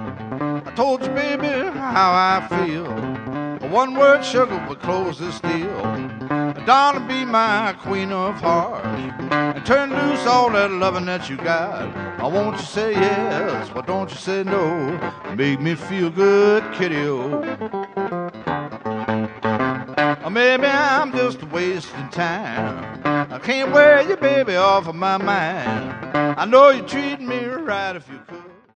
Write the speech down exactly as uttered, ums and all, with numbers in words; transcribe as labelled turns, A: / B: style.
A: I told you, baby, how I feel. One word, sugar, would close this deal. Darling, be my queen of hearts and turn loose all that loving that you got. I want you to say yes, but don't you say no. Make me feel good, kitty-o. Or maybe I'm just wasting time. I can't wear you, baby, off of my mind. I know you treat me right if you could.